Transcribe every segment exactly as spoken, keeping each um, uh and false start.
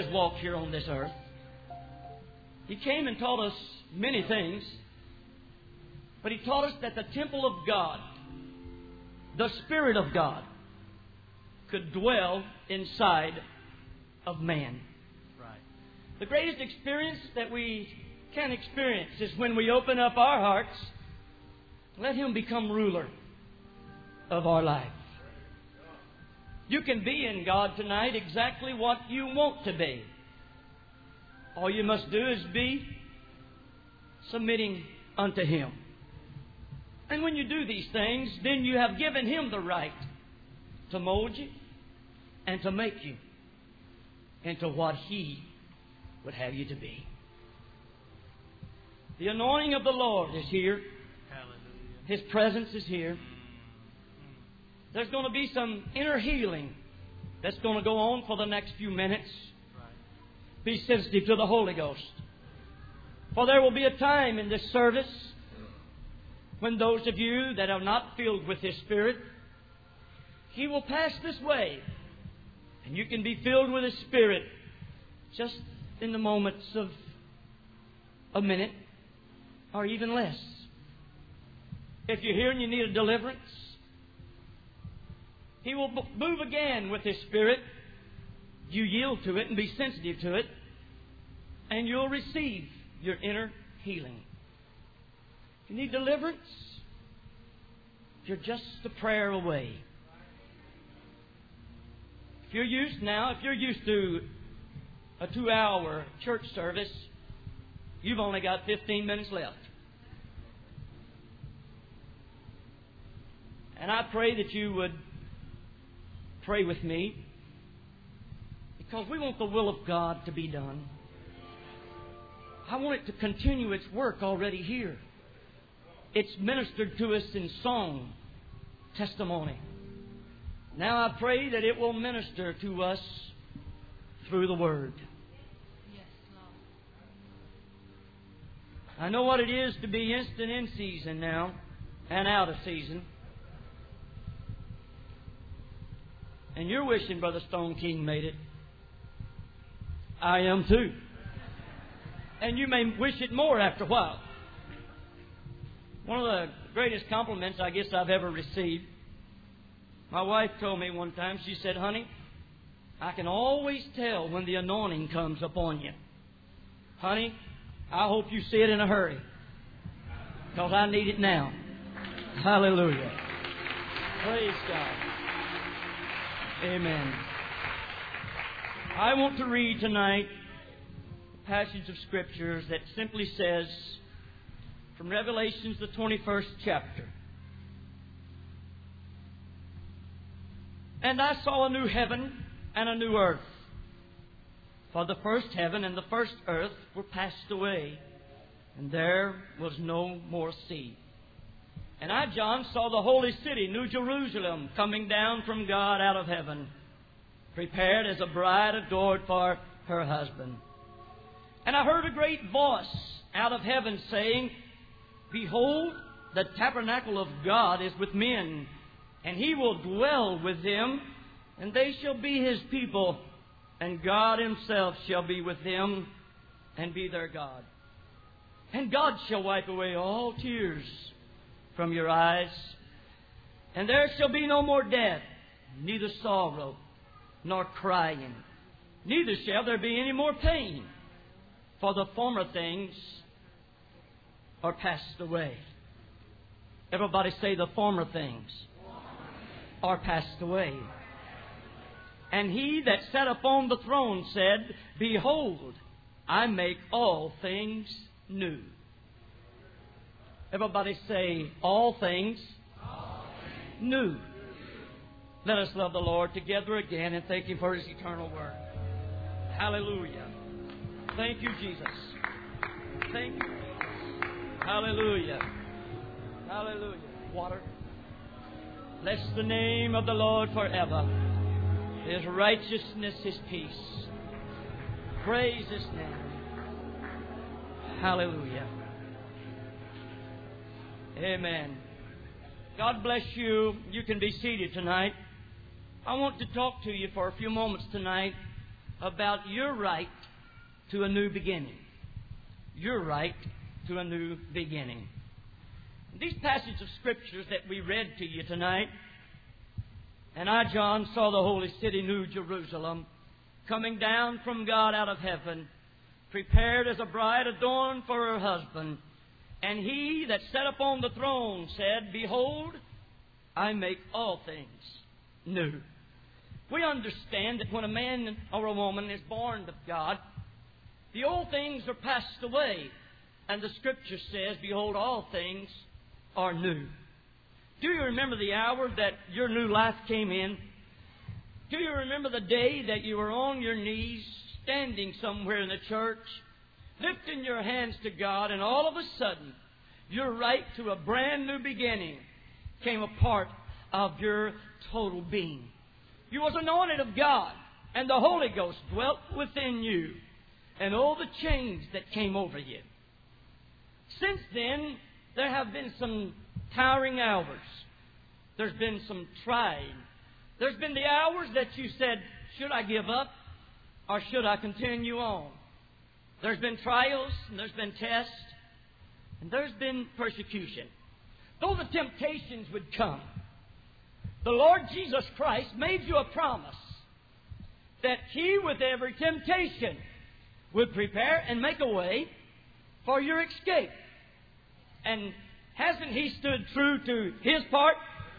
has walked here on this earth. He came and taught us many things. But He taught us that the temple of God, the Spirit of God, could dwell inside of man. Right. The greatest experience that we can experience is when we open up our hearts, let Him become ruler of our life. You can be in God tonight exactly what you want to be. All you must do is be submitting unto Him. And when you do these things, then you have given Him the right to mold you and to make you into what He would have you to be. The anointing of the Lord is here. Hallelujah. His presence is here. There's going to be some inner healing that's going to go on for the next few minutes. Right. Be sensitive to the Holy Ghost. For there will be a time in this service when those of you that are not filled with His Spirit, He will pass this way. And you can be filled with His Spirit just in the moments of a minute or even less. If you're here and you need a deliverance, He will move again with His Spirit. You yield to it and be sensitive to it, and you'll receive your inner healing. If you need deliverance, you're just a prayer away. If you're used now, if you're used to a two-hour church service, you've only got fifteen minutes left. And I pray that you would pray with me, because we want the will of God to be done. I want it to continue its work already here. It's ministered to us in song, testimony. Now I pray that it will minister to us through the Word. Yes, Lord. I know what it is to be instant in season now and out of season. And you're wishing Brother Stone King made it. I am too. And you may wish it more after a while. One of the greatest compliments I guess I've ever received, my wife told me one time, she said, "Honey, I can always tell when the anointing comes upon you. Honey, I hope you see it in a hurry, because I need it now." Hallelujah. Praise God. Amen. I want to read tonight a passage of Scriptures that simply says, from Revelations, the twenty-first chapter. "And I saw a new heaven and a new earth. For the first heaven and the first earth were passed away, and there was no more sea. And I, John, saw the holy city, New Jerusalem, coming down from God out of heaven, prepared as a bride adored for her husband. And I heard a great voice out of heaven saying, Behold, the tabernacle of God is with men, and He will dwell with them, and they shall be His people, and God Himself shall be with them, and be their God. And God shall wipe away all tears from your eyes, and there shall be no more death, neither sorrow, nor crying, neither shall there be any more pain, for the former things are passed away." Everybody say, the former things are passed away. "And He that sat upon the throne said, Behold, I make all things new." Everybody say, all things, all things new. Let us love the Lord together again and thank Him for His eternal word. Hallelujah. Thank you, Jesus. Thank you, Jesus. Hallelujah. Hallelujah. Water. Bless the name of the Lord forever. His righteousness, His peace. Praise His name. Hallelujah. Amen. God bless you. You can be seated tonight. I want to talk to you for a few moments tonight about your right to a new beginning. Your right to a new beginning. These passages of Scriptures that we read to you tonight, and I, John, saw the holy city, New Jerusalem, coming down from God out of heaven, prepared as a bride adorned for her husband. And He that sat upon the throne said, Behold, I make all things new. We understand that when a man or a woman is born of God, the old things are passed away. And the Scripture says, Behold, all things are new. Do you remember the hour that your new life came in? Do you remember the day that you were on your knees, standing somewhere in the church, lifting your hands to God, and all of a sudden, your right to a brand new beginning came a part of your total being? You was anointed of God, and the Holy Ghost dwelt within you, and all the change that came over you. Since then, there have been some tiring hours. There's been some trying. There's been the hours that you said, should I give up or should I continue on? There's been trials and there's been tests and there's been persecution. Though the temptations would come, the Lord Jesus Christ made you a promise that He, with every temptation, would prepare and make a way for your escape. And hasn't He stood true to His part?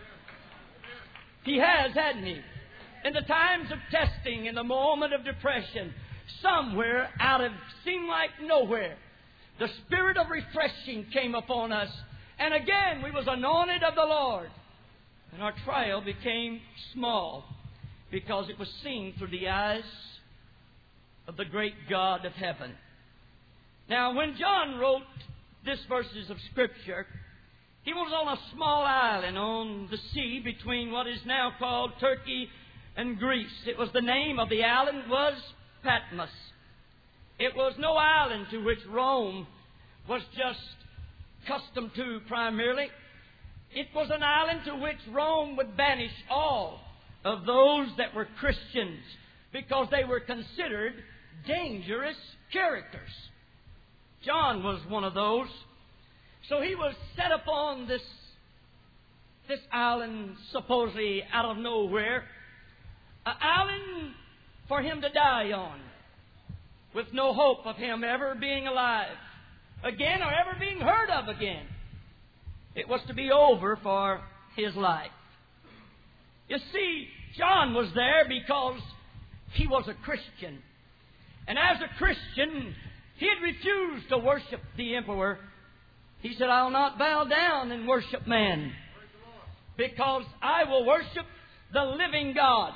He has, hasn't He? In the times of testing, in the moment of depression, somewhere out of seemed like nowhere, the Spirit of refreshing came upon us. And again, we was anointed of the Lord. And our trial became small because it was seen through the eyes of the great God of heaven. Now, when John wrote these verses of Scripture, he was on a small island on the sea between what is now called Turkey and Greece. It was the name of the island was Patmos. It was no island to which Rome was just accustomed to primarily. It was an island to which Rome would banish all of those that were Christians because they were considered dangerous characters. John was one of those. So he was set upon this, this island, supposedly out of nowhere, an island for him to die on, with no hope of him ever being alive again or ever being heard of again. It was to be over for his life. You see, John was there because he was a Christian. And as a Christian, he had refused to worship the emperor. He said, I'll not bow down and worship man, because I will worship the living God.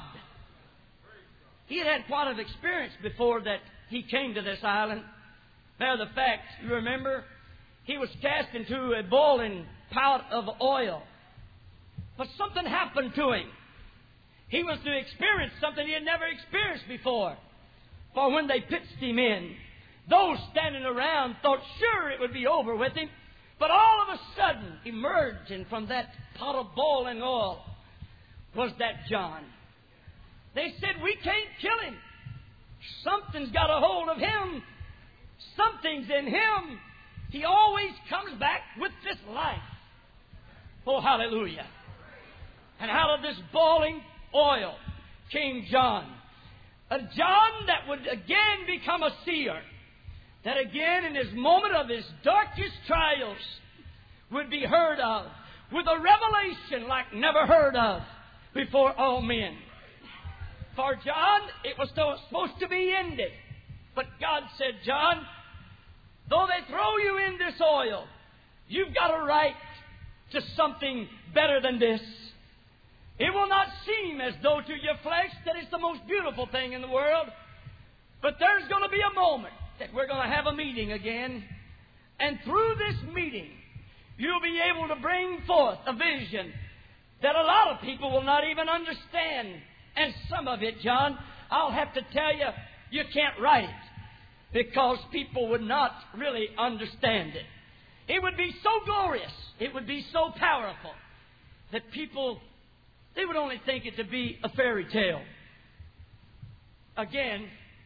He had had quite an experience before that he came to this island. Matter of fact, you remember, he was cast into a boiling pot of oil. But something happened to him. He was to experience something he had never experienced before. For when they pitched him in, those standing around thought sure it would be over with him. But all of a sudden, emerging from that pot of boiling oil was that John. They said, we can't kill him. Something's got a hold of him. Something's in him. He always comes back with this life. Oh, hallelujah. And out of this boiling oil came John. A John that would again become a seer. That again, in his moment of his darkest trials, would be heard of with a revelation like never heard of before all men. For John, it was supposed to be ended. But God said, John, though they throw you in this oil, you've got a right to something better than this. It will not seem as though to your flesh that it's the most beautiful thing in the world. But there's going to be a moment that we're going to have a meeting again. And through this meeting, you'll be able to bring forth a vision that a lot of people will not even understand. And some of it, John, I'll have to tell you, you can't write it, because people would not really understand it. It would be so glorious, it would be so powerful, that people, they would only think it to be a fairy tale. Again,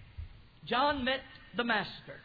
John met the Master.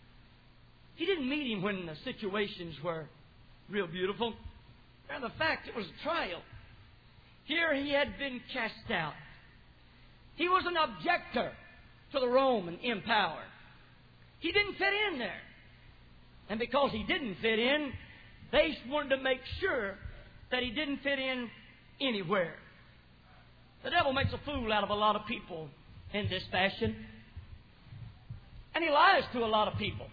He didn't meet Him when the situations were real beautiful. Matter of fact, it was a trial. Here He had been cast out. He was an objector to the Roman Empire. He didn't fit in there. And because He didn't fit in, they wanted to make sure that He didn't fit in anywhere. The devil makes a fool out of a lot of people in this fashion. And he lies to a lot of people.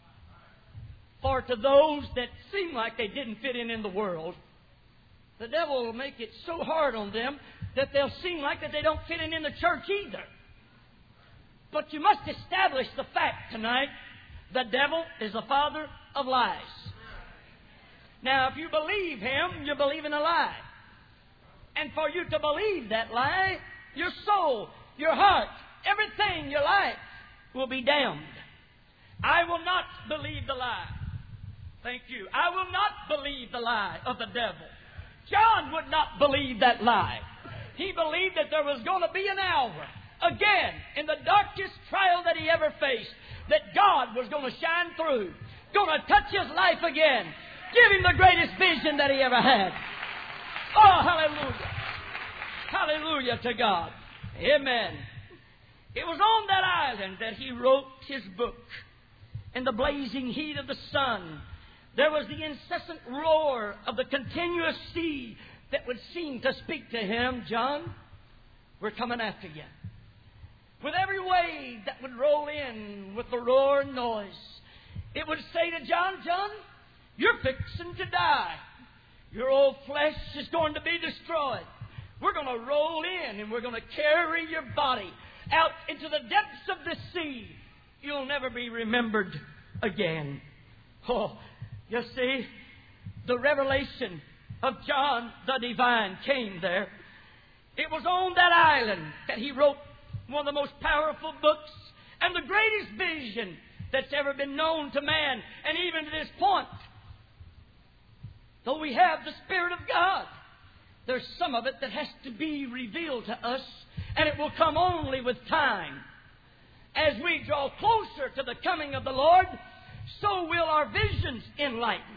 For to those that seem like they didn't fit in in the world, the devil will make it so hard on them that they'll seem like that they don't fit in in the church either. But you must establish the fact tonight, the devil is the father of lies. Now, if you believe him, you believe in a lie. And for you to believe that lie, your soul, your heart, everything, your life will be damned. I will not believe the lie. Thank you. I will not believe the lie of the devil. John would not believe that lie. He believed that there was going to be an hour, again, in the darkest trial that he ever faced, that God was going to shine through, going to touch his life again, give him the greatest vision that he ever had. Oh, hallelujah. Hallelujah to God. Amen. It was on that island that he wrote his book. In the blazing heat of the sun, there was the incessant roar of the continuous sea that would seem to speak to him, John, we're coming after you. With every wave that would roll in with the roar and noise, it would say to John, John, you're fixing to die. Your old flesh is going to be destroyed. We're going to roll in and we're going to carry your body out into the depths of the sea. You'll never be remembered again. Oh, you see, the revelation of John the Divine came there. It was on that island that he wrote one of the most powerful books and the greatest vision that's ever been known to man. And even to this point, though we have the Spirit of God, there's some of it that has to be revealed to us, and it will come only with time. As we draw closer to the coming of the Lord, so will our visions enlighten.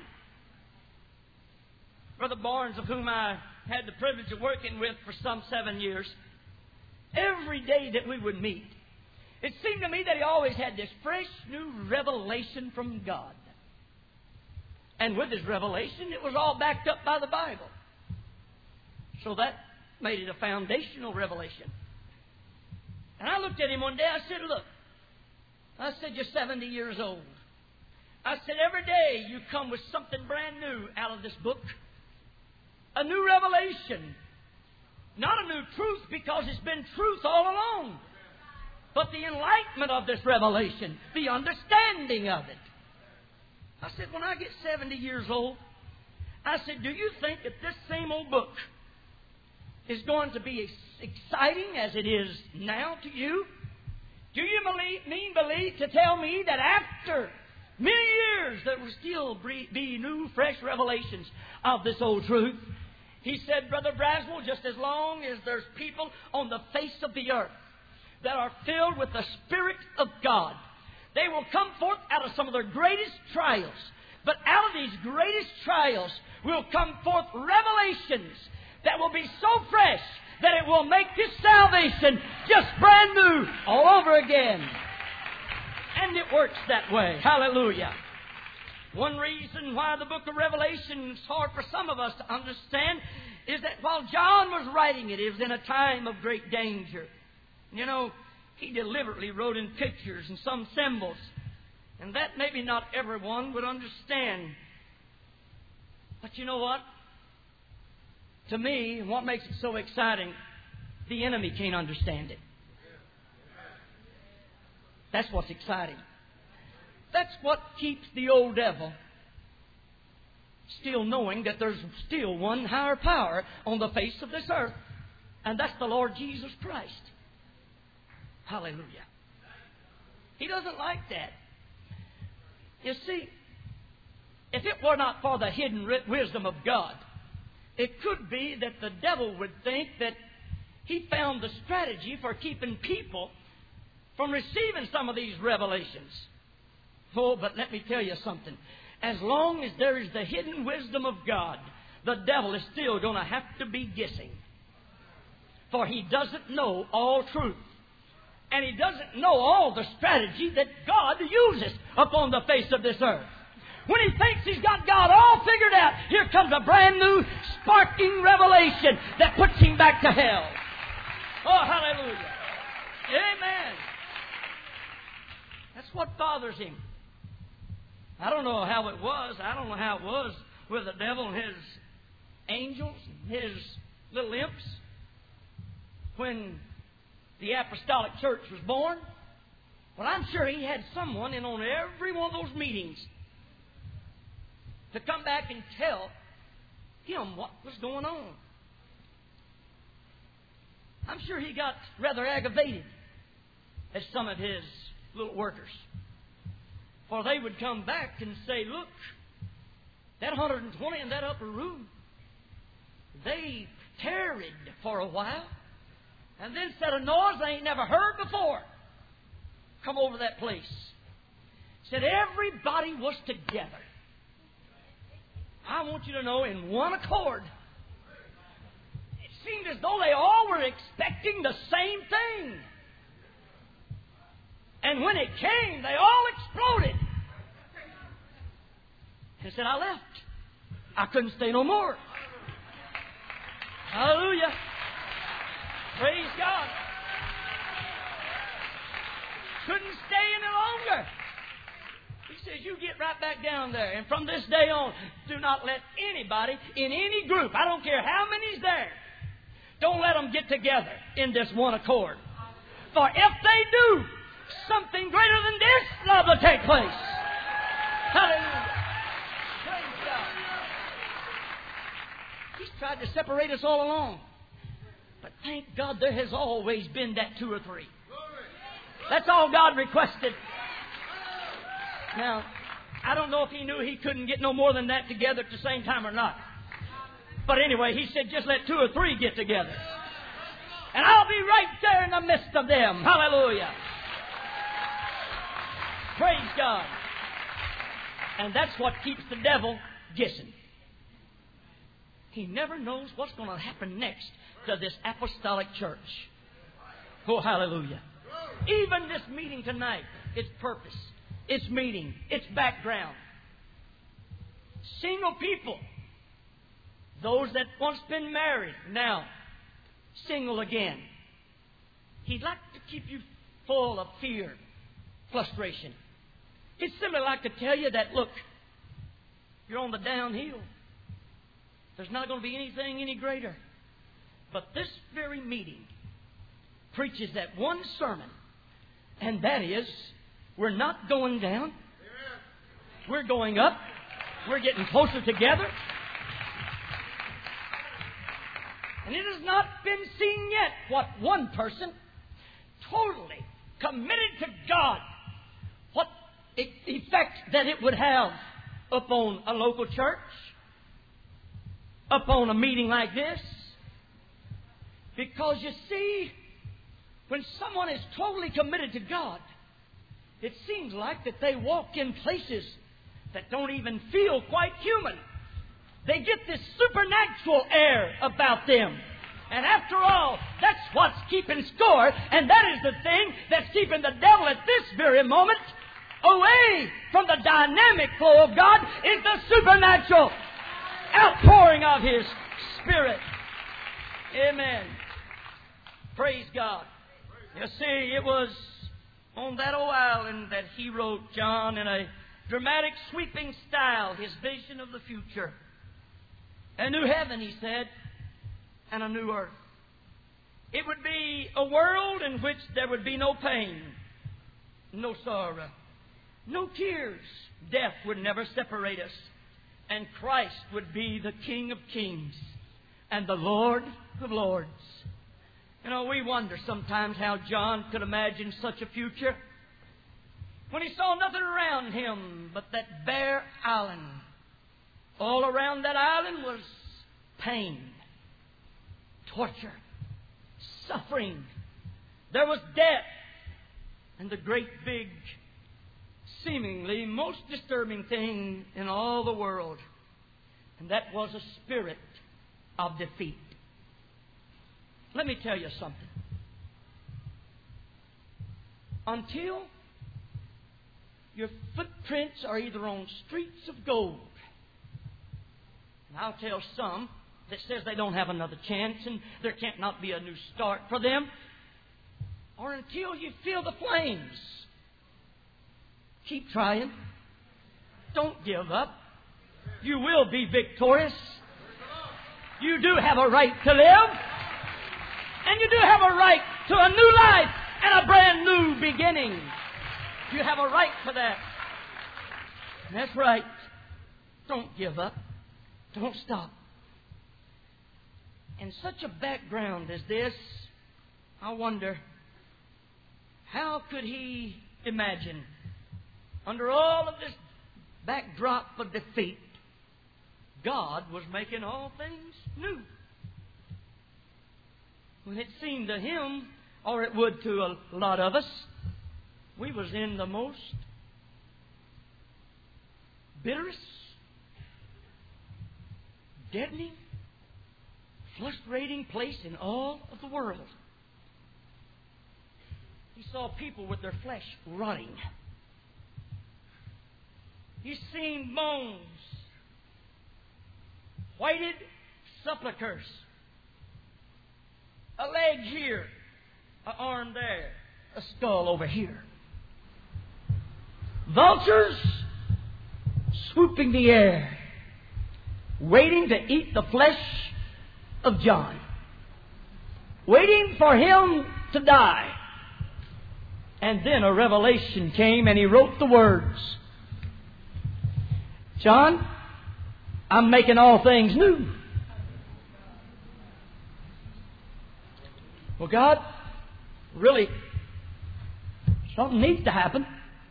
Brother Barnes, of whom I had the privilege of working with for some seven years, every day that we would meet, it seemed to me that he always had this fresh new revelation from God. And with his revelation, it was all backed up by the Bible. So that made it a foundational revelation. And I looked at him one day, I said, look, I said, you're seventy years old. I said, every day you come with something brand new out of this book. A new revelation. Not a new truth, because it's been truth all along. But the enlightenment of this revelation, the understanding of it. I said, when I get seventy years old, I said, do you think that this same old book is going to be as exciting as it is now to you? Do you believe, mean believe to tell me that after many years there will still be new, fresh revelations of this old truth? He said, Brother Braswell, just as long as there's people on the face of the earth that are filled with the Spirit of God, they will come forth out of some of their greatest trials. But out of these greatest trials will come forth revelations that will be so fresh that it will make this salvation just brand new all over again. And it works that way. Hallelujah. One reason why the book of Revelation is hard for some of us to understand is that while John was writing it, it was in a time of great danger. You know, he deliberately wrote in pictures and some symbols. And that maybe not everyone would understand. But you know what? To me, what makes it so exciting, the enemy can't understand it. That's what's exciting. That's what keeps the old devil still knowing that there's still one higher power on the face of this earth. And that's the Lord Jesus Christ. Hallelujah. He doesn't like that. You see, if it were not for the hidden wisdom of God, it could be that the devil would think that he found the strategy for keeping people from receiving some of these revelations. Oh, but let me tell you something. As long as there is the hidden wisdom of God, the devil is still going to have to be guessing. For he doesn't know all truth. And he doesn't know all the strategy that God uses upon the face of this earth. When he thinks he's got God all figured out, here comes a brand new sparking revelation that puts him back to hell. Oh, hallelujah. Amen. That's what bothers him. I don't know how it was. I don't know how it was with the devil and his angels, his little imps, when the apostolic church was born. Well, I'm sure he had someone in on every one of those meetings to come back and tell him what was going on. I'm sure he got rather aggravated at some of his little workers. For they would come back and say, look, that one hundred twenty in that upper room, they tarried for a while and then said a noise they ain't never heard before come over that place. Said everybody was together. I want you to know, in one accord. It seemed as though they all were expecting the same thing. And when it came, they all exploded. And said, I left. I couldn't stay no more. Hallelujah. Praise God. Couldn't stay any longer. He says, you get right back down there. And from this day on, do not let anybody in any group, I don't care how many's there, don't let them get together in this one accord. For if they do, something greater than this love will take place. Hallelujah. Praise God. He's tried to separate us all along. But thank God there has always been that two or three. That's all God requested. Now, I don't know if he knew he couldn't get no more than that together at the same time or not. But anyway, he said just let two or three get together. And I'll be right there in the midst of them. Hallelujah. Praise God. And that's what keeps the devil guessing. He never knows what's going to happen next to this apostolic church. Oh, hallelujah. Even this meeting tonight, its purpose, its meaning, its background. Single people, those that once been married, now single again. He'd like to keep you full of fear, frustration. He'd simply like to tell you that, look, you're on the downhill. There's not going to be anything any greater. But this very meeting preaches that one sermon, and that is, we're not going down. We're going up. We're getting closer together. And it has not been seen yet what one person, totally committed to God, what effect that it would have upon a local church, upon a meeting like this. Because you see, when someone is totally committed to God, it seems like that they walk in places that don't even feel quite human. They get this supernatural air about them. And after all, that's what's keeping score, and that is the thing that's keeping the devil at this very moment away from the dynamic flow of God, is the supernatural outpouring of His Spirit. Amen. Praise God. You see, it was on that old island that he wrote, John, in a dramatic, sweeping style, his vision of the future. A new heaven, he said, and a new earth. It would be a world in which there would be no pain, no sorrow, no tears. Death would never separate us. And Christ would be the King of kings and the Lord of lords. You know, we wonder sometimes how John could imagine such a future when he saw nothing around him but that bare island. All around that island was pain, torture, suffering. There was death. and the great big, seemingly most disturbing thing in all the world. And that was a spirit of defeat. Let me tell you something. Until your footprints are either on streets of gold, and I'll tell some that says they don't have another chance and there can't not be a new start for them, or until you feel the flames, keep trying. Don't give up. You will be victorious. You do have a right to live. And you do have a right to a new life and a brand new beginning. You have a right to that. That's right. Don't give up. Don't stop. In such a background as this, I wonder, how could he imagine, under all of this backdrop of defeat, God was making all things new? When it seemed to him, or it would to a lot of us, we was in the most bitterest, deadening, frustrating place in all of the world. He saw people with their flesh rotting. He's seen bones, whited sepulchres, a leg here, an arm there, a skull over here. Vultures swooping the air, waiting to eat the flesh of John, waiting for him to die. And then a revelation came and he wrote the words, John, I'm making all things new. Well, God, really, something needs to happen.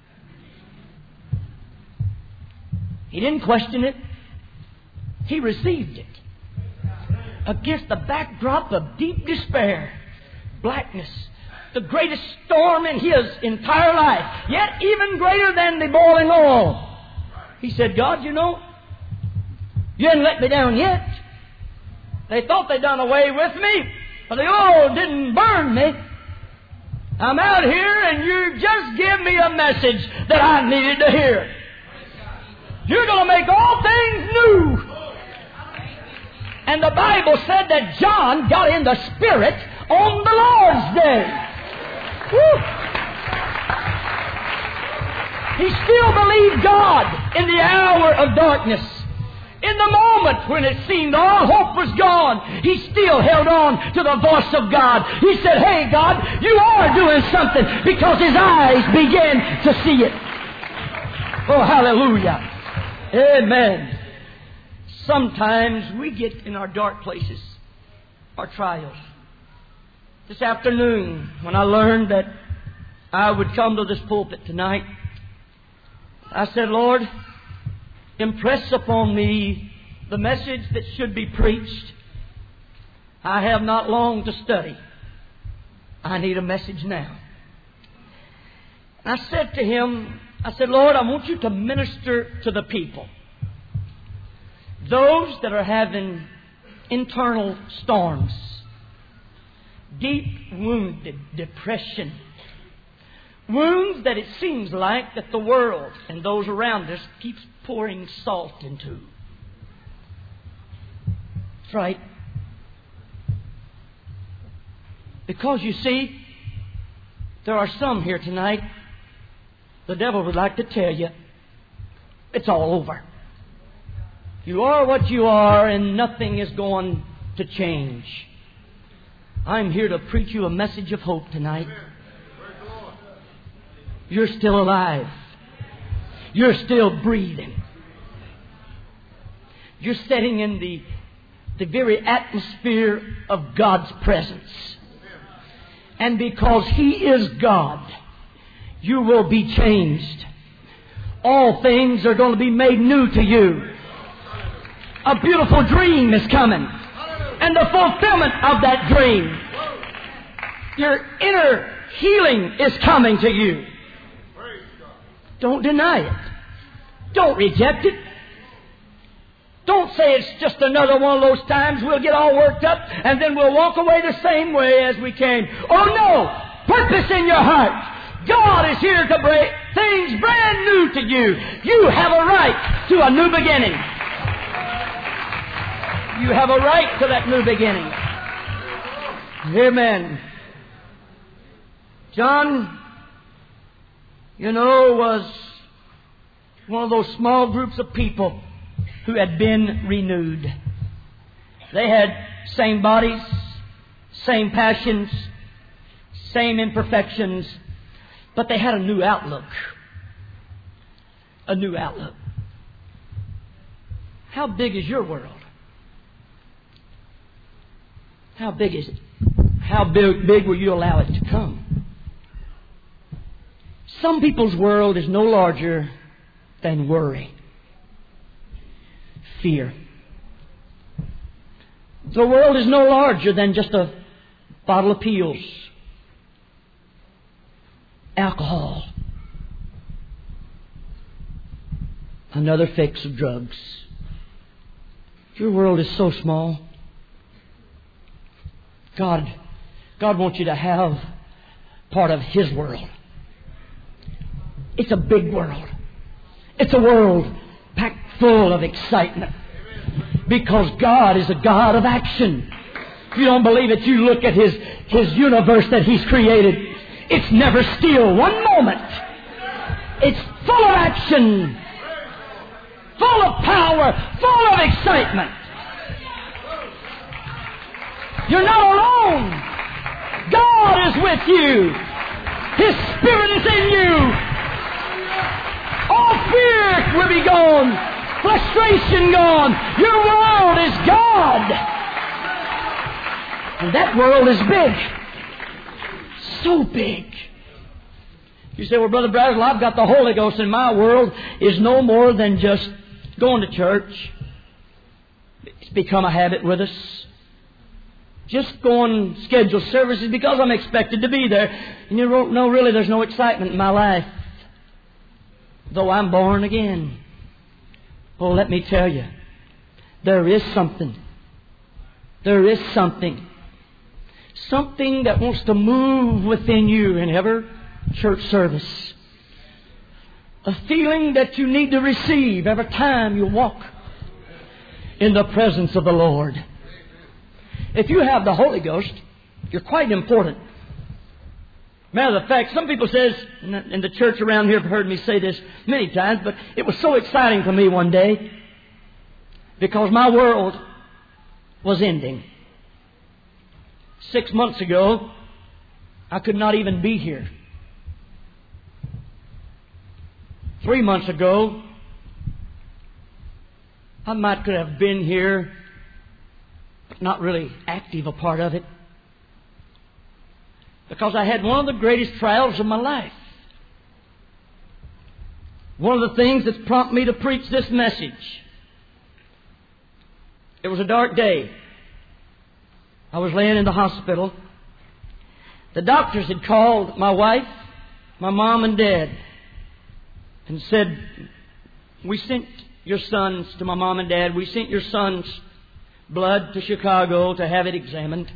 He didn't question it. He received it. Against the backdrop of deep despair, blackness, the greatest storm in his entire life, yet even greater than the boiling oil. He said, God, you know, you hadn't let me down yet. They thought they'd done away with me, but the oil didn't burn me. I'm out here and you just give me a message that I needed to hear. You're going to make all things new. And the Bible said that John got in the Spirit on the Lord's day. Woo. He still believed God in the hour of darkness. In the moment when it seemed all hope was gone, he still held on to the voice of God. He said, hey, God, you are doing something, because his eyes began to see it. Oh, hallelujah. Amen. Sometimes we get in our dark places, our trials. This afternoon, when I learned that I would come to this pulpit tonight, I said, Lord, impress upon me the message that should be preached. I have not long to study. I need a message now. I said to him, I said, Lord, I want you to minister to the people. Those that are having internal storms, deep wounded depression, wounds that it seems like that the world and those around us keeps pouring salt into. That's right. Because you see, there are some here tonight, the devil would like to tell you, it's all over. You are what you are and nothing is going to change. I'm here to preach you a message of hope tonight. You're still alive. You're still breathing. You're sitting in the, the very atmosphere of God's presence. And because He is God, you will be changed. All things are going to be made new to you. A beautiful dream is coming. And the fulfillment of that dream. Your inner Healing is coming to you. Don't deny it. Don't reject it. Don't say it's just another one of those times we'll get all worked up and then we'll walk away the same way as we came. Oh no! Purpose in your heart. God is here to bring things brand new to you. You have a right to a new beginning. You have a right to that new beginning. Amen. John, you know, was one of those small groups of people who had been renewed. They had same bodies, same passions, same imperfections, but they had a new outlook. A new outlook. How big is your world? How big is it? How big, big will you allow it to come? Some people's world is no larger than worry, fear. The world is no larger than just a bottle of pills, alcohol, another fix of drugs. Your world is so small. God, God wants you to have part of His world. It's a big world. It's a world packed full of excitement. Because God is a God of action. If you don't believe it, you look at His, His universe that He's created. It's never still one moment. It's full of action, full of power, full of excitement. You're not alone. God is with you. His Spirit is in you. All fear will be gone. Frustration gone. Your world is God. And that world is big. So big. You say, well, Brother Brazel, I've got the Holy Ghost and my world is no more than just going to church. It's become a habit with us. Just going scheduled services because I'm expected to be there. And you don't know, really, there's no excitement in my life. Though I'm born again. Oh, let me tell you, there is something. There is something. Something that wants to move within you in every church service. A feeling that you need to receive every time you walk in the presence of the Lord. If you have the Holy Ghost, you're quite important. Matter of fact, some people says, and the church around here have heard me say this many times, but it was so exciting to me one day because my world was ending. Six months ago, I could not even be here. Three months ago, I might could have been here, but not really active a part of it. Because I had one of the greatest trials of my life. One of the things that's prompted me to preach this message. It was a dark day. I was laying in the hospital. The doctors had called my wife, my mom and dad, and said, we sent your sons to my mom and dad. We sent your son's blood to Chicago to have it examined.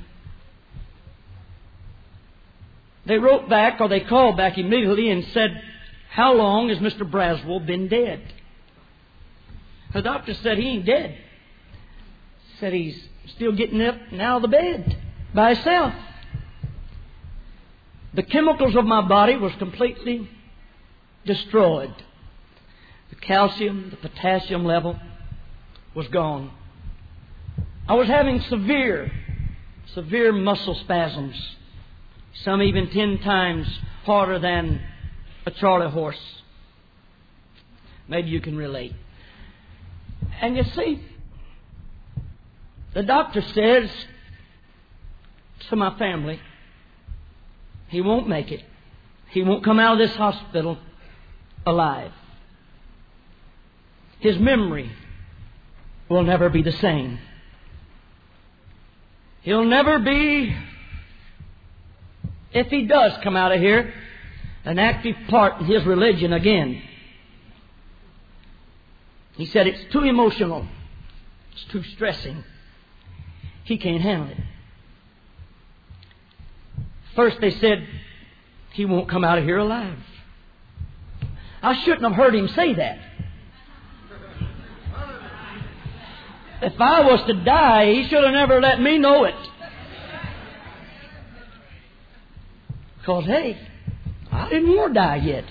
They wrote back, or they called back immediately and said, how long has Mister Braswell been dead? The doctor said he ain't dead. Said he's still getting up and out of the bed by himself. The chemicals of my body was completely destroyed. The calcium, the potassium level was gone. I was having severe, severe muscle spasms. Some even ten times harder than a Charlie horse. Maybe you can relate. And you see, the doctor says to my family, he won't make it. He won't come out of this hospital alive. His memory will never be the same. He'll never be if he does come out of here, an active part in his religion again. He said it's too emotional. It's too stressing. He can't handle it. First they said he won't come out of here alive. I shouldn't have heard him say that. If I was to die, he should have never let me know it. Because, hey, I didn't want to die yet.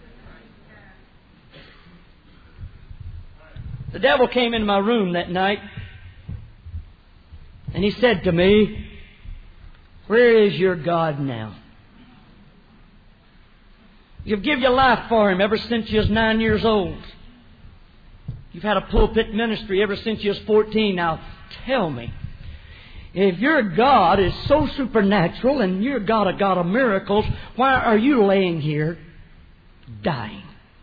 The devil came into my room that night and he said to me, "Where is your God now? You've given your life for Him ever since you was nine years old. You've had a pulpit ministry ever since you was fourteen. Now tell me, if your God is so supernatural and you're God, a God of miracles, why are you laying here dying?"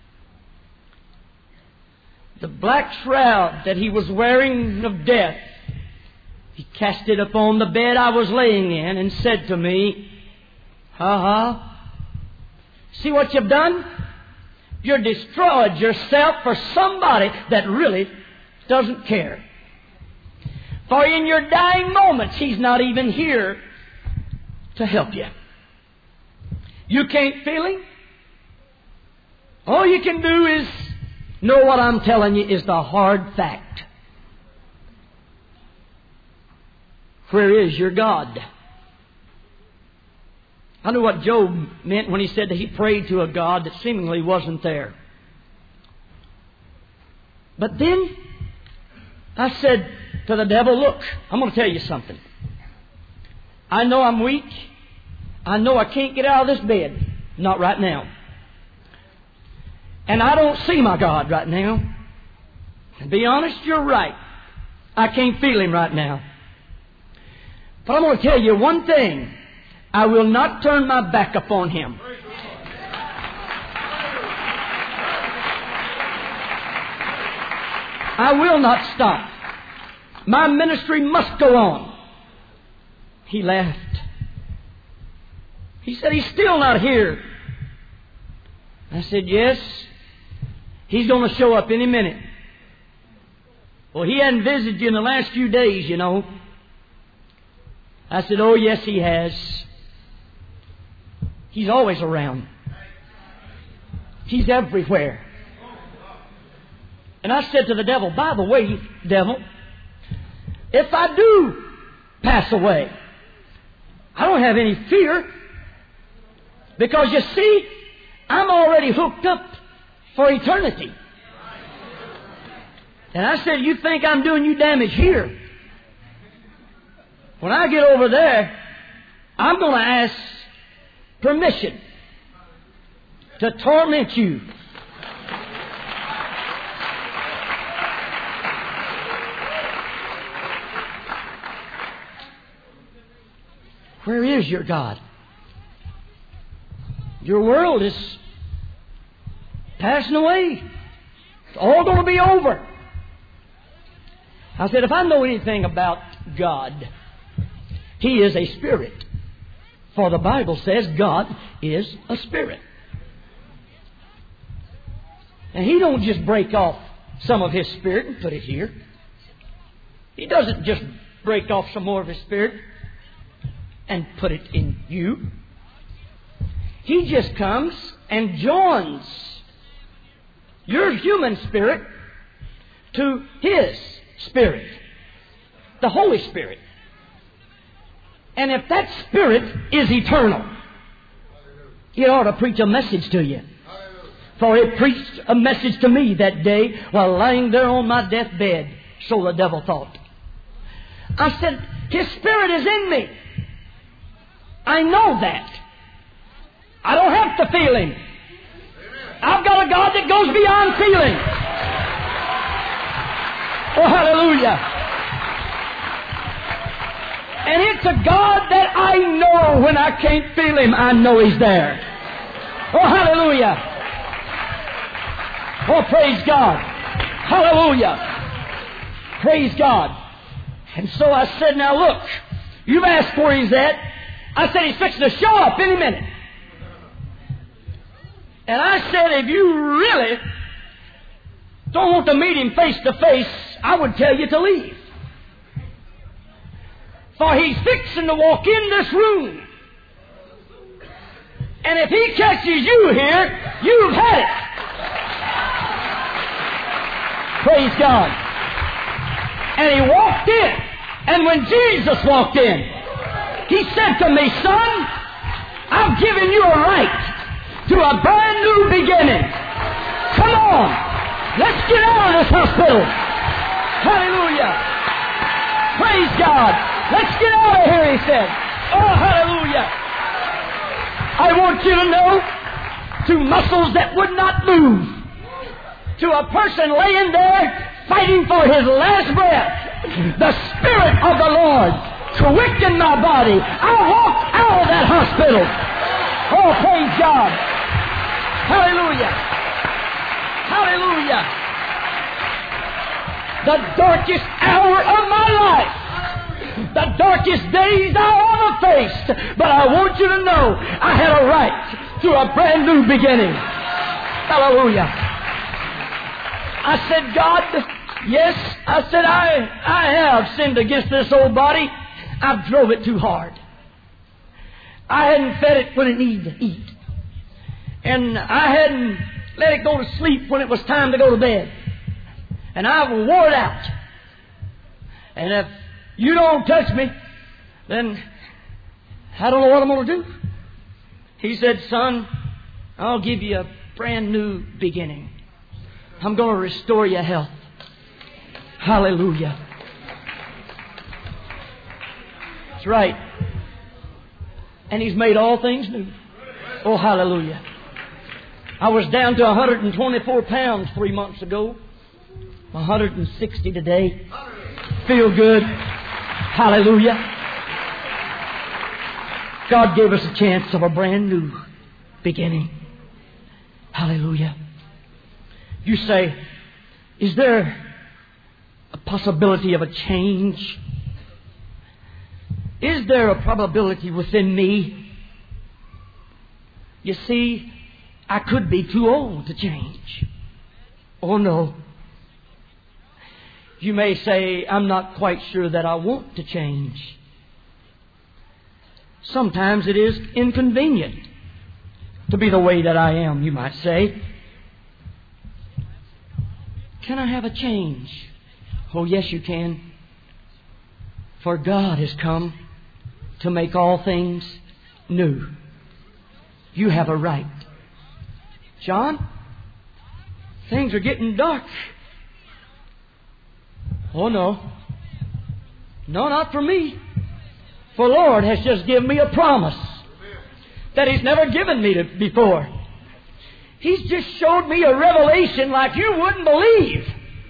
The black shroud that he was wearing of death, he cast it upon the bed I was laying in and said to me, "Ha-ha. See what you've done? You've destroyed yourself for somebody that really doesn't care. For in your dying moments, He's not even here to help you. You can't feel Him. All you can do is know what I'm telling you is the hard fact. Where is your God?" I knew what Job meant when he said that he prayed to a God that seemingly wasn't there. But then I said to the devil, "Look, I'm going to tell you something. I know I'm weak. I know I can't get out of this bed. Not right now. And I don't see my God right now. To be honest, you're right. I can't feel Him right now. But I'm going to tell you one thing. I will not turn my back upon Him. I will not stop. My ministry must go on." He laughed. He said, "He's still not here." I said, "Yes, He's going to show up any minute." "Well, He hadn't visited you in the last few days, you know." I said, "Oh, yes, He has. He's always around. He's everywhere." And I said to the devil, "By the way, devil, if I do pass away, I don't have any fear. Because you see, I'm already hooked up for eternity." And I said, "You think I'm doing you damage here? When I get over there, I'm going to ask permission to torment you." Where is your God? Your world is passing away. It's all going to be over. I said, if I know anything about God, He is a spirit. For the Bible says God is a spirit. And He don't just break off some of His spirit and put it here. He doesn't just break off some more of His spirit and put it in you. He just comes and joins your human spirit to His Spirit, the Holy Spirit. And if that Spirit is eternal, it ought to preach a message to you. For it preached a message to me that day while lying there on my deathbed, so the devil thought. I said, His Spirit is in me. I know that. I don't have to feel Him. I've got a God that goes beyond feeling. Oh, hallelujah. And it's a God that I know when I can't feel Him, I know He's there. Oh, hallelujah. Oh, praise God. Hallelujah. Praise God. And so I said, now look, you've asked where He's at, I said, he's fixing to show up any minute. And I said, if you really don't want to meet him face to face, I would tell you to leave. For he's fixing to walk in this room. And if he catches you here, you've had it. Praise God. And he walked in. And when Jesus walked in, he said to me, son, I've given you a right to a brand new beginning. Come on. Let's get out of this hospital. Hallelujah. Praise God. Let's get out of here, he said. Oh, hallelujah. I want you to know, to muscles that would not move, to a person laying there fighting for his last breath, the Spirit of the Lord quickened my body. I walked out of that hospital. Oh, praise God. Hallelujah. Hallelujah. The darkest hour of my life, the darkest days I ever faced, but I want you to know I had a right to a brand new beginning. Hallelujah. I said, God, yes, I said, I, I have sinned against this old body. I've drove it too hard. I hadn't fed it when it needed to eat. And I hadn't let it go to sleep when it was time to go to bed. And I've wore it out. And if you don't touch me, then I don't know what I'm going to do. He said, son, I'll give you a brand new beginning. I'm going to restore your health. Hallelujah. That's right. And He's made all things new. Oh, hallelujah. I was down to one hundred twenty-four pounds three months ago. one hundred sixty today. Feel good. Hallelujah. God gave us a chance of a brand new beginning. Hallelujah. You say, is there a possibility of a change? Is there a probability within me? You see, I could be too old to change. Oh no. You may say, I'm not quite sure that I want to change. Sometimes it is inconvenient to be the way that I am, you might say. Can I have a change? Oh, yes, you can. For God has come to make all things new. You have a right. John, things are getting dark. Oh, no. No, not for me. For the Lord has just given me a promise that He's never given me to before. He's just showed me a revelation like you wouldn't believe.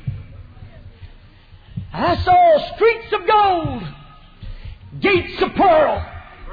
I saw streets of gold, gates of pearl,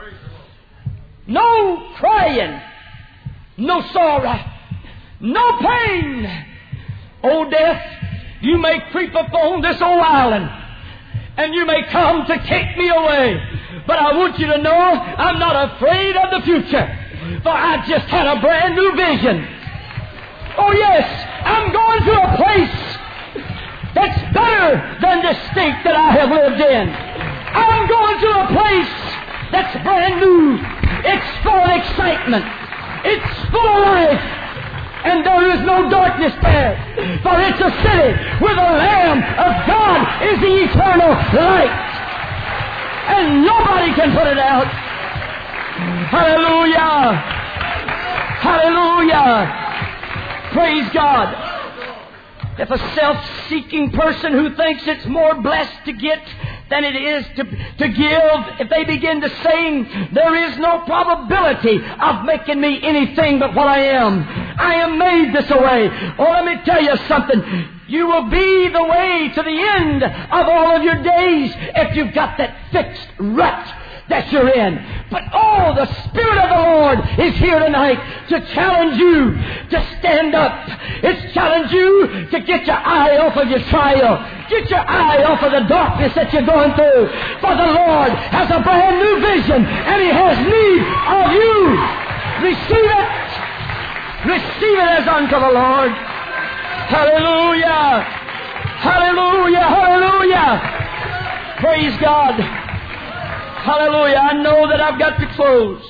no crying, no sorrow, no pain. Oh, death, you may creep upon this old island, and you may come to take me away. But I want you to know I'm not afraid of the future, for I just had a brand new vision. Oh, yes, I'm going to a place that's better than the state that I have lived in. I'm going to a place that's brand new. It's full of excitement. It's full of life. And there is no darkness there. For it's a city where the Lamb of God is the eternal light. And nobody can put it out. Hallelujah. Hallelujah. Praise God. If a self-seeking person who thinks it's more blessed to get than it is to, to give, if they begin to sing, there is no probability of making me anything but what I am. I am made this way. Oh, let me tell you something. You will be the way to the end of all of your days if you've got that fixed rut that you're in. But oh, the Spirit of the Lord is here tonight to challenge you to stand up. It's challenge you to get your eye off of your trial. Get your eye off of the darkness that you're going through. For the Lord has a brand new vision and He has need of you. Receive it. Receive it as unto the Lord. Hallelujah. Hallelujah. Hallelujah. Praise God. Hallelujah. I know that I've got to close.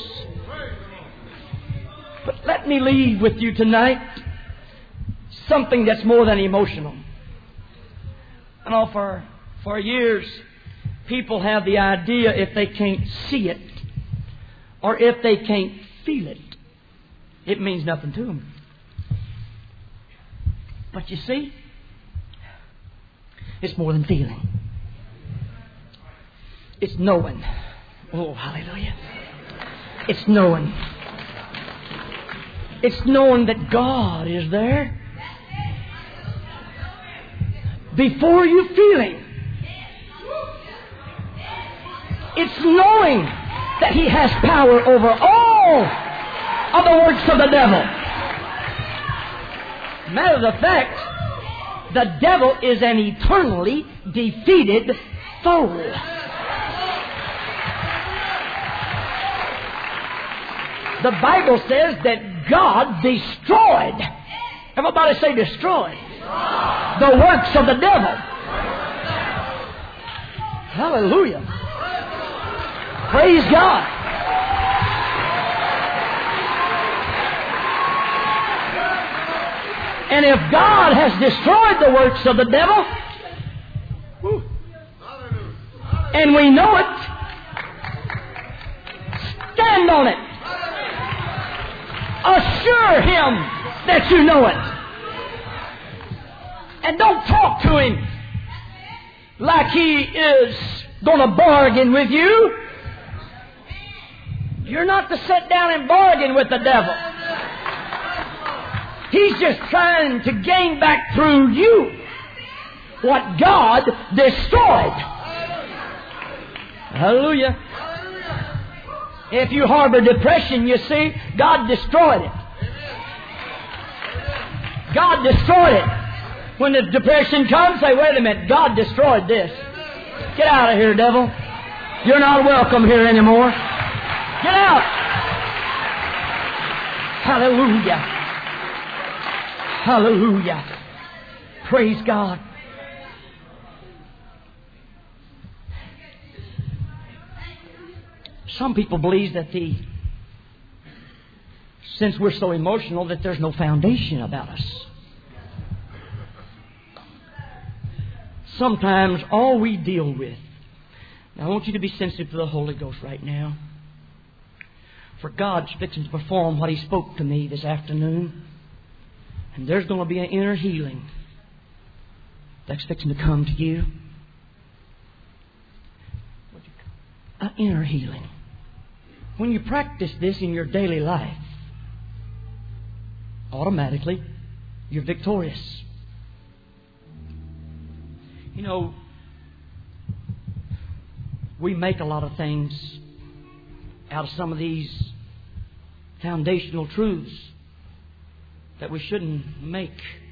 But let me leave with you tonight something that's more than emotional. I know for, for years people have the idea if they can't see it or if they can't feel it, it means nothing to them. But you see, it's more than feeling. It's knowing. Oh, hallelujah. It's knowing. It's knowing that God is there before you feel Him. It's knowing that He has power over all of the works of the devil. Matter of fact, the devil is an eternally defeated foe. The Bible says that God destroyed. Everybody say destroyed. The works of the devil. Hallelujah. Praise God. And if God has destroyed the works of the devil, whew, and we know it, stand on it. Assure Him that you know it. And don't talk to Him like He is going to bargain with you. You're not to sit down and bargain with the devil. He's just trying to gain back through you what God destroyed. Hallelujah. If you harbor depression, you see, God destroyed it. God destroyed it. When the depression comes, say, wait a minute, God destroyed this. Get out of here, devil. You're not welcome here anymore. Get out. Hallelujah. Hallelujah. Praise God. Some people believe that the, since we're so emotional, that there's no foundation about us. Sometimes all we deal with. Now I want you to be sensitive to the Holy Ghost right now. For God's fixing to perform what He spoke to me this afternoon. And there's going to be an inner healing that's fixing to come to you. An inner healing. When you practice this in your daily life, automatically you're victorious. You know, we make a lot of things out of some of these foundational truths that we shouldn't make.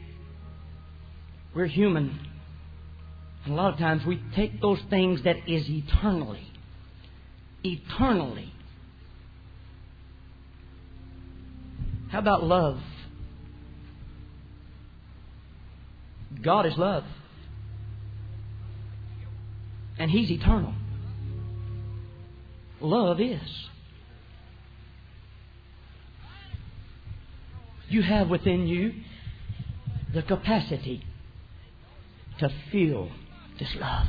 We're human. And a lot of times we take those things that is eternally, eternally. How about love? God is love. And He's eternal. Love is. You have within you the capacity to feel this love.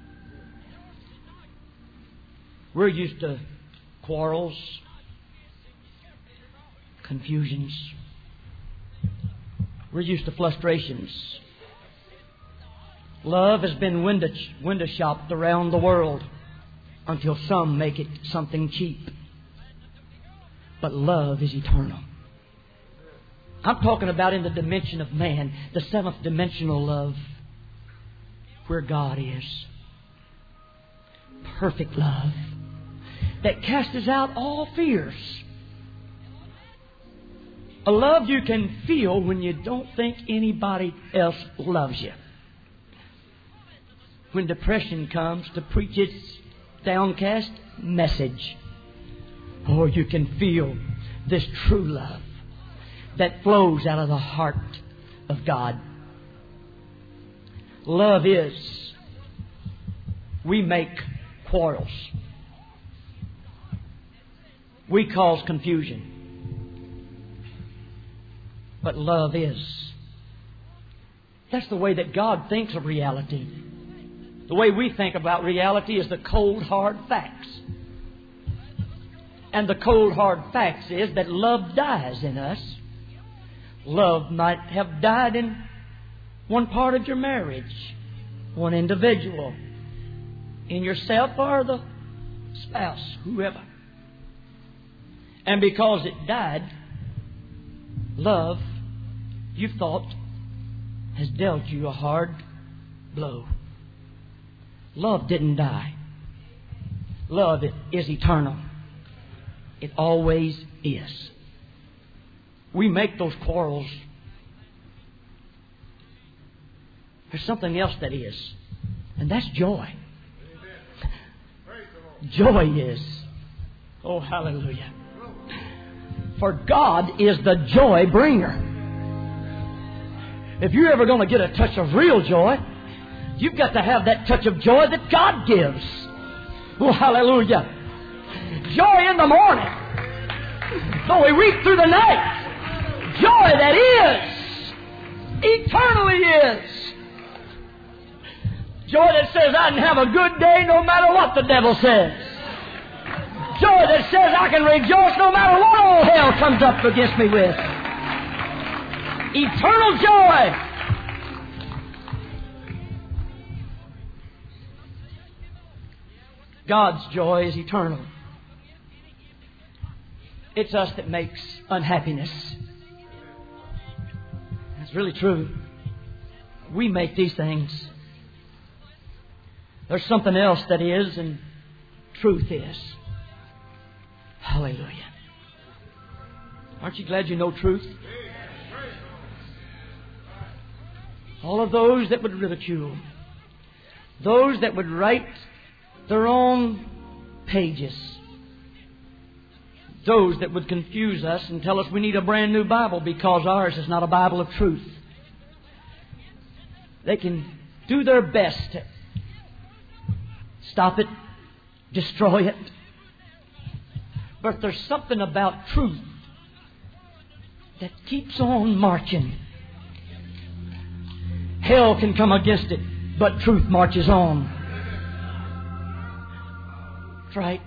We're used to quarrels, confusions. We're used to frustrations. Love has been window, window shopped around the world until some make it something cheap. But love is eternal. I'm talking about in the dimension of man, the seventh dimensional love, where God is. Perfect love. that casts out all fears. A love you can feel when you don't think anybody else loves you. When depression comes to preach its downcast message, or you can feel this true love that flows out of the heart of God. Love is, we make quarrels. We cause confusion. But love is. That's the way that God thinks of reality. The way we think about reality is the cold, hard facts. And the cold, hard facts is that love dies in us. Love might have died in one part of your marriage, one individual, in yourself or the spouse, whoever. And because it died, love, you thought, has dealt you a hard blow. Love didn't die. Love is eternal. It always is. We make those quarrels. There's something else that is, and that's joy. Joy is. Oh, hallelujah. For God is the joy bringer. If you're ever going to get a touch of real joy, you've got to have that touch of joy that God gives. Oh, hallelujah. Joy in the morning. Though we weep through the night. Joy that is. Eternally is. Joy that says I can have a good day no matter what the devil says. Joy that says I can rejoice no matter what all hell comes up against me with. Eternal joy. God's joy is eternal. It's us that makes unhappiness. That's really true. We make these things. There's something else that is, and truth is. Hallelujah. Aren't you glad you know truth? All of those that would ridicule, those that would write their own pages, those that would confuse us and tell us we need a brand new Bible because ours is not a Bible of truth. They can do their best to stop it, destroy it. But there's something about truth that keeps on marching. Hell can come against it, but truth marches on. That's right.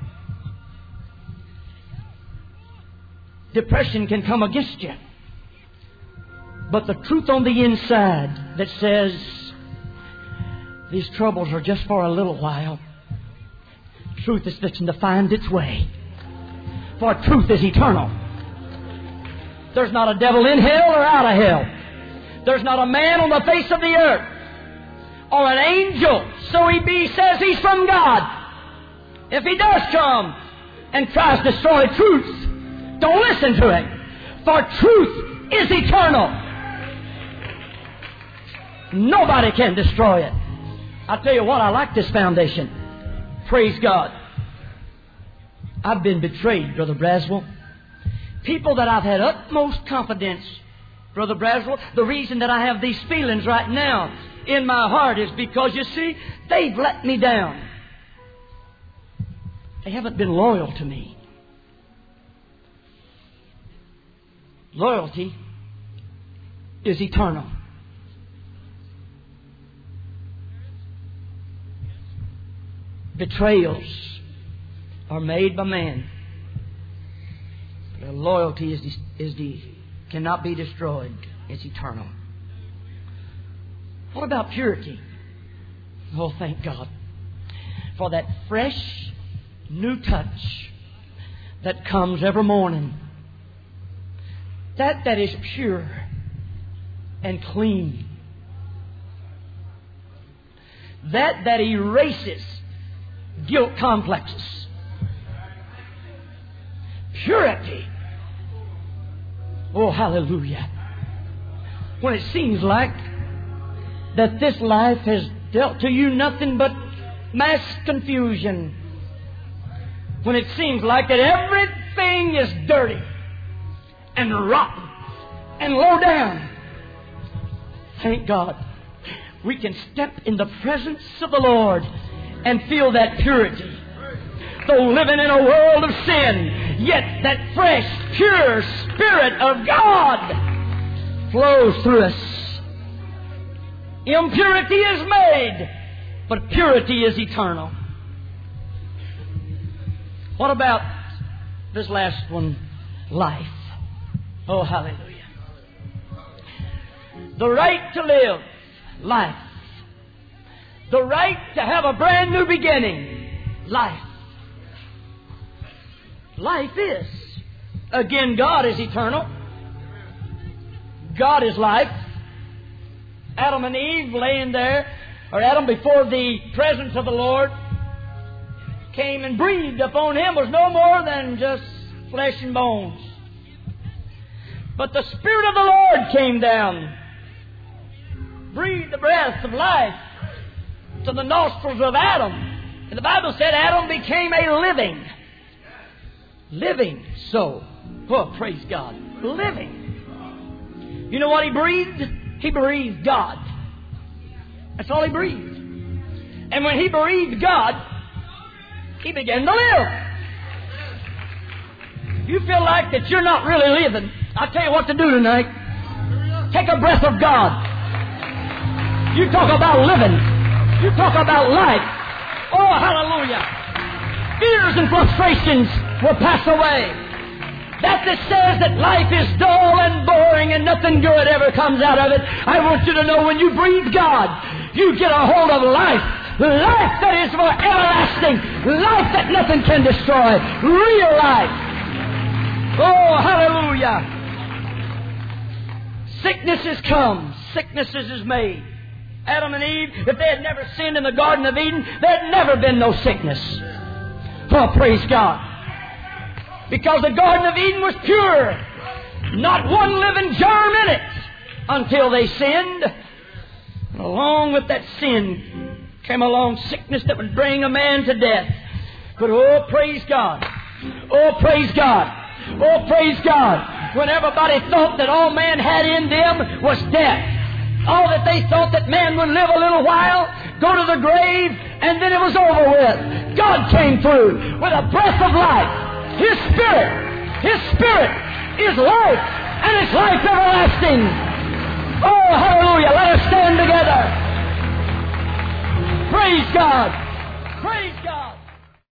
Depression can come against you, but the truth on the inside that says these troubles are just for a little while, truth is fixing to find its way. For truth is eternal. There's not a devil in hell or out of hell. There's not a man on the face of the earth or an angel, so he be, says he's from God. If he does come and tries to destroy truth, don't listen to it. For truth is eternal. Nobody can destroy it. I tell you what, I like this foundation. Praise God. I've been betrayed, Brother Braswell. People that I've had utmost confidence, Brother Braswell, the reason that I have these feelings right now in my heart is because, you see, they've let me down. They haven't been loyal to me. Loyalty is eternal. Betrayals are made by man. But loyalty is the, is the cannot be destroyed. It's eternal. What about purity? Oh, thank God for that fresh new touch that comes every morning. That that is pure and clean. That that erases guilt complexes. purity. Oh, hallelujah. When it seems like that this life has dealt to you nothing but mass confusion. When it seems like that everything is dirty and rotten and low down. Thank God, we can step in the presence of the Lord and feel that purity. Though living in a world of sin, yet that fresh, pure Spirit of God flows through us. Impurity is made, but purity is eternal. What about this last one? Life. Oh, hallelujah. The right to live. Life. The right to have a brand new beginning. Life. Life is. Again, God is eternal. God is life. Adam and Eve laying there, or Adam before the presence of the Lord, came and breathed upon him was no more than just flesh and bones. But the Spirit of the Lord came down, breathed the breath of life to the nostrils of Adam. And the Bible said Adam became a living, living soul. Oh, praise God. Living. You know what he breathed? He breathed God. That's all he breathed. And when he breathed God, he began to live. You feel like that you're not really living. I'll tell you what to do tonight. Take a breath of God. You talk about living. You talk about life. Oh, hallelujah. Fears and frustrations will pass away. That that says that life is dull and boring and nothing good ever comes out of it. I want you to know when you breathe God, you get a hold of life. Life that is for everlasting. Life that nothing can destroy. Real life. Oh, hallelujah. Sicknesses come. Sicknesses is made. Adam and Eve, if they had never sinned in the Garden of Eden, there had never been no sickness. Oh, praise God. Because the Garden of Eden was pure. Not one living germ in it until they sinned. And along with that sin came along sickness that would bring a man to death. But oh, praise God. Oh, praise God. Oh, praise God. When everybody thought that all man had in them was death. All that they thought that man would live a little while, go to the grave, and then it was over with. God came through with a breath of life. His Spirit, His Spirit is life, and it's life everlasting. Oh, hallelujah. Let us stand together. Praise God. Praise God.